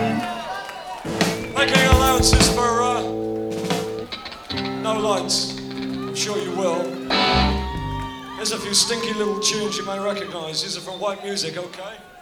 Making allowances for no lights. I'm sure you will. There's a few stinky little tunes you may recognise. These are from White Music, okay?